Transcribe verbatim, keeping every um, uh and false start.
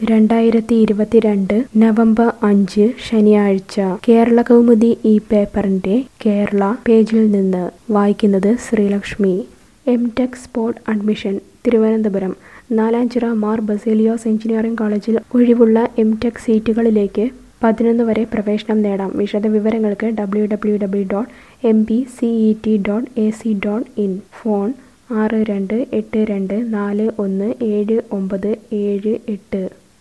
രണ്ടായിരത്തി ഇരുപത്തിരണ്ട് നവംബർ അഞ്ച് ശനിയാഴ്ച കേരളകൗമുദി ഈ പേപ്പറിന്റെ കേരള പേജിൽ നിന്ന് വായിക്കുന്നത് Sreelakshmi. M tech spot admission Thiruvananthapuram. Nalanchira Mar Baselios engineering കോളേജിൽ ഒഴിവുള്ള എം ടെക് സീറ്റുകളിലേക്ക് പതിനൊന്ന് വരെ പ്രവേശനം നേടാം. വിശദവിവരങ്ങൾക്ക് W W W dot M B C E T dot A C dot in. Phone ആറ് രണ്ട് എട്ട് രണ്ട് നാല് ഒന്ന് ഏഴ് ഒമ്പത് ഏഴ് എട്ട്.